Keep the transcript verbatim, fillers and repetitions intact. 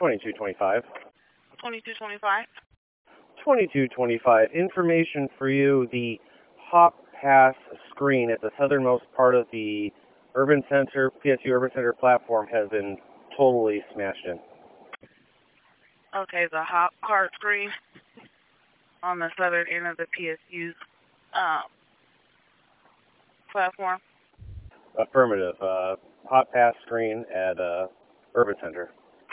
twenty-two twenty-five. twenty-two twenty-five. twenty-two twenty-five. Information for you. The Hop Pass screen at the southernmost part of the Urban Center, P S U Urban Center platform has been totally smashed in. Okay, the hop card screen on the southern end of the P S U's um, platform. Affirmative. Uh, Hop Pass screen at uh, Urban Center.